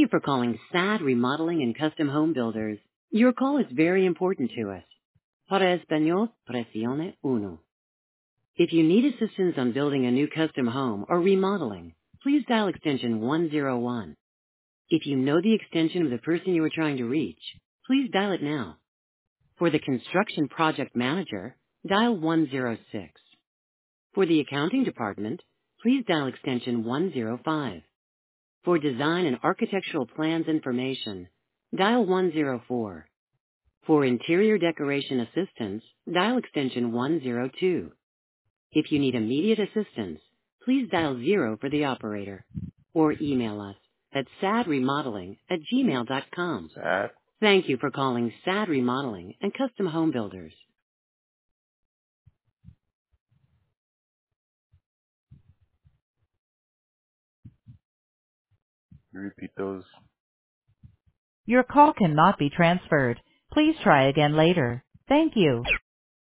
you for calling SAD Remodeling and Custom Home Builders. Your call is very important to us. Para Español, presione uno. If you need assistance on building a new custom home or remodeling, please dial extension 101. If you know the extension of the person you are trying to reach, please dial it now. For the construction project manager, dial 106. For the accounting department, please dial extension 105. For design and architectural plans information, dial 104. For interior decoration assistance, dial extension 102. If you need immediate assistance, please dial 0 for the operator or email us at sadremodeling@gmail.com. Sad. Thank you for calling SAD Remodeling and Custom Home Builders. You repeat those. Your call cannot be transferred. Please try again later. Thank you.